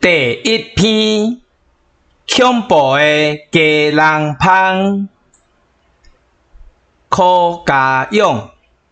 第一篇恐怖的家人芳，柯家勇。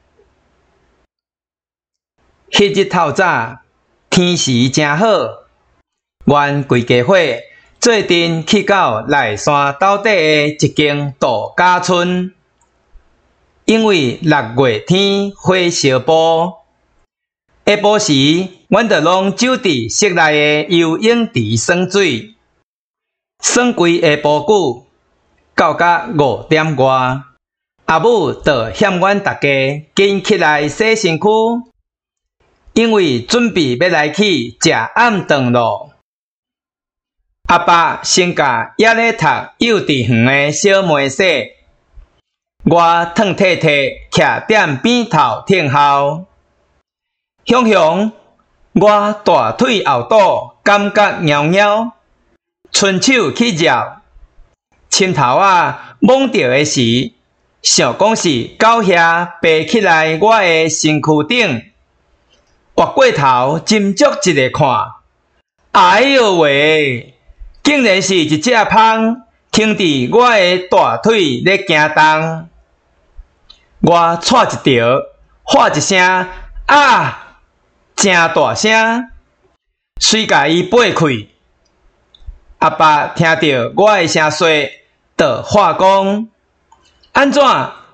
迄日透早，天时正好，阮规家伙做阵去到内山斗底的一间度假村，因为6月天火烧埔。下晡时，阮就拢走伫室内的游泳池耍水，耍规下晡久，到甲5点外，阿母就嫌阮大家紧起来洗身躯，因为准备要来去食暗顿咯。阿爸先甲还咧读幼稚园的小妹说，我脱体体徛踮边头听候。雄雄，我大腿后肚感觉痒痒，伸手去绕，枕头摸到的时，想讲是狗遐爬起来我的身躯顶，滑过头斟酌一个看，哎哟喂，竟然是一只蜂停伫我的大腿咧行动，我踹一条，喊一声啊！真大声，随甲伊爬开。阿爸听到我的声说，就话讲：安怎？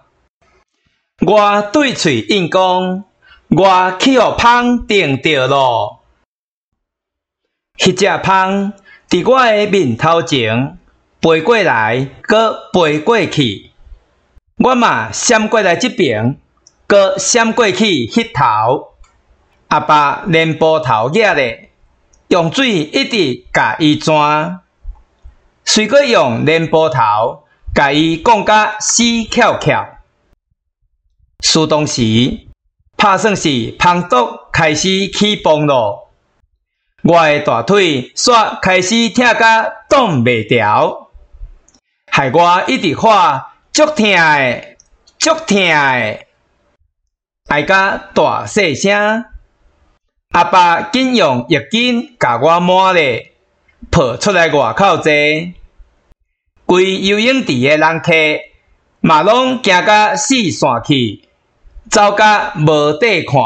我对嘴应讲：我去互蜂叮着咯。迄只蜂伫我的面头前飞过来，搁飞过去，我嘛闪过来这边，搁闪过去迄头。阿爸连波头举咧，用水一直甲伊钻，随搁用连波头甲伊讲甲死翘翘。思当时，拍算是蜂毒开始起崩咯。我的大腿煞开始疼甲挡袂牢，害我一直喊足疼的，足疼的，挨甲大细声。阿爸紧用浴巾甲我抹咧，抱出来外口坐。规游泳池的人客嘛拢惊甲死散去，走甲无底看。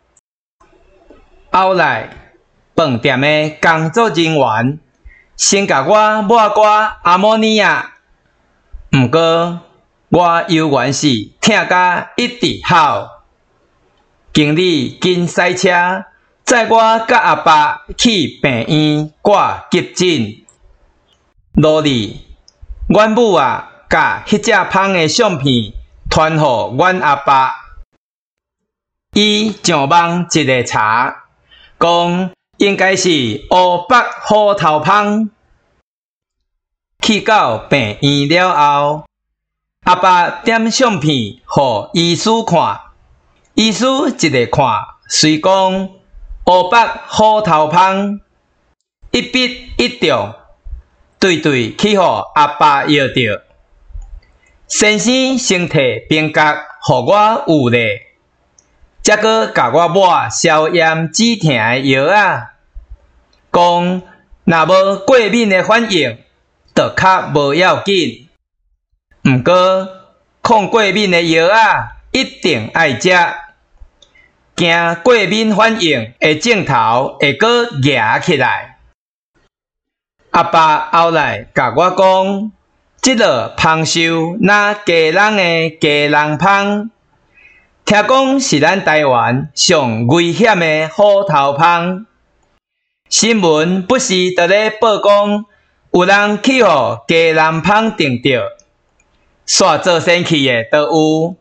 后来饭店的工作人员先甲我抹过阿摩尼亚，毋过我犹原是疼甲一直吼。经理紧驶车。载我甲阿爸去病院挂急诊，路里，阮母甲迄只蜂的相片传互阮阿爸，伊上网一个查，讲应该是乌白虎头蜂。去到病院了后，阿爸点相片互医师看，医师一个看，随讲。乌白虎头蜂，一笔一中，对去互阿爸摇着。先生先摕冰角互我捂咧，才搁甲我抹消炎止疼的药讲若无过敏的反应，就较无要紧。毋过抗过敏的药一定爱食。惊过敏反应的症头会搁夹起来。阿爸后来甲我讲，即落蜂鹫若家人的家人蜂，听讲是咱台湾上危险的虎头蜂。新闻不时就咧报讲，有人去互家人蜂叮着，煞做生气的都有。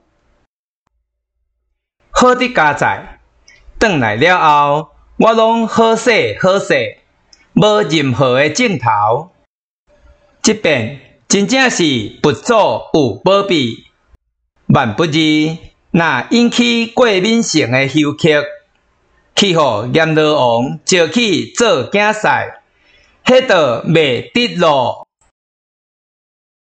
好伫家在，转来了后，我拢好势好势，无任何的症头。即边真正是不足有保庇，万不如若引起过敏性的休克，去互阎罗王招去做竞赛，迄就袂得咯。